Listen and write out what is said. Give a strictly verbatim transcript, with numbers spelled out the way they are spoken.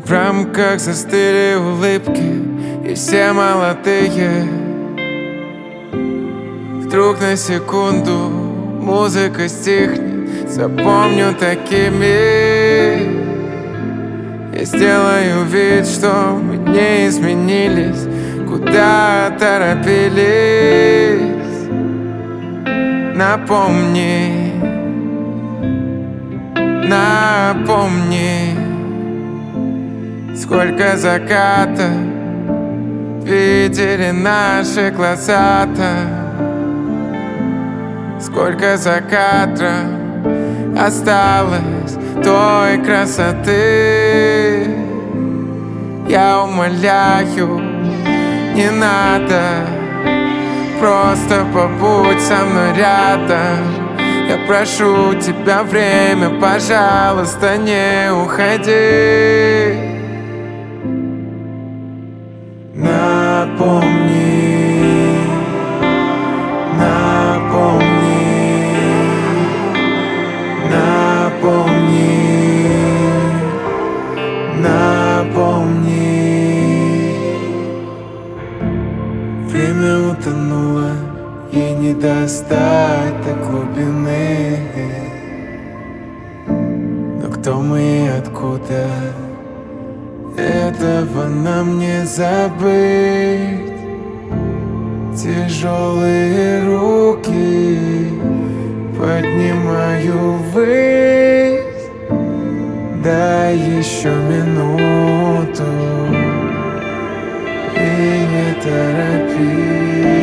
В рамках застыли улыбки, и все молодые. Вдруг на секунду музыка стихнет, запомню такими. Я сделаю вид, что мы не изменились, куда торопились. Напомни, напомни, сколько закатов видели наши глаза-то. Сколько за кадром осталось той красоты. Я умоляю, не надо, просто побудь со мной рядом. Я прошу тебя, время, пожалуйста, не уходи. Напомни, напомни, напомни, напомни. Время утонуло, и не достать до глубины. Но кто мы и откуда, этого нам не забыть. Тяжелые руки поднимаю ввысь. Дай еще минуту и не торопись.